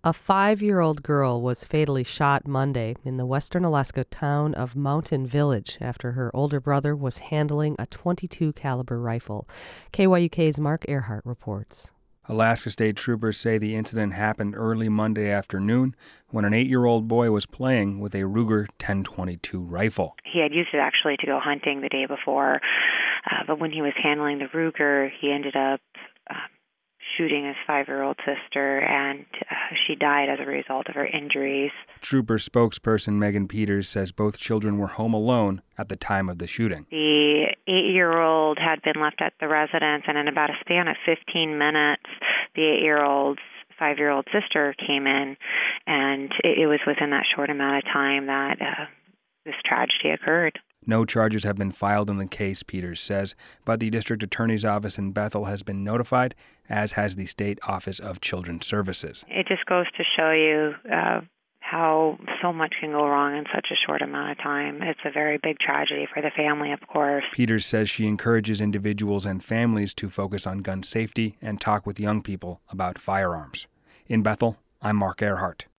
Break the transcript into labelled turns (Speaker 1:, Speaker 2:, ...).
Speaker 1: A 5-year-old girl was fatally shot Monday in the western Alaska town of Mountain Village after her older brother was handling a .22 caliber rifle. KYUK's Mark Earhart reports.
Speaker 2: Alaska State troopers say the incident happened early Monday afternoon when an 8-year-old boy was playing with a Ruger 10/22 rifle.
Speaker 3: He had used it actually to go hunting the day before, but when he was handling the Ruger, he ended up shooting his 5-year-old sister, and she died as a result of her injuries.
Speaker 2: Trooper spokesperson Megan Peters says both children were home alone at the time of the shooting.
Speaker 3: The 8-year-old had been left at the residence, and in about a span of 15 minutes, the 8-year-old's 5-year-old sister came in, and it was within that short amount of time that this tragedy occurred.
Speaker 2: No charges have been filed in the case, Peters says, but the district attorney's office in Bethel has been notified, as has the State Office of Children's Services.
Speaker 3: It just goes to show you how so much can go wrong in such a short amount of time. It's a very big tragedy for the family, of course.
Speaker 2: Peters says she encourages individuals and families to focus on gun safety and talk with young people about firearms. In Bethel, I'm Mark Earhart.